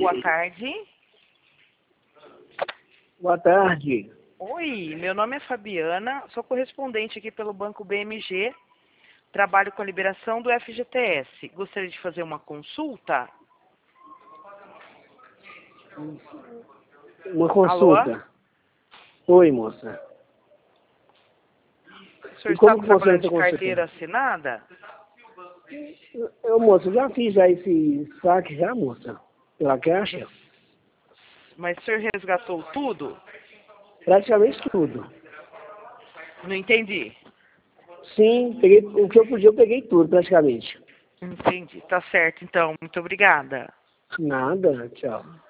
boa tarde. Boa tarde. Oi, meu nome é Fabiana, sou correspondente aqui pelo Banco BMG, trabalho com a liberação do FGTS. Gostaria de fazer uma consulta? Uma consulta. Alô? Oi, moça. O senhor E como está que trabalhando funciona de essa consulta? carteira assinada? Moça, já fiz já esse saque já, moça? Pela Caixa? Mas o senhor resgatou tudo? Praticamente tudo. Não entendi. Sim, peguei, o que eu podia, eu peguei tudo, praticamente. Entendi, tá certo então. Muito obrigada. Nada, tchau.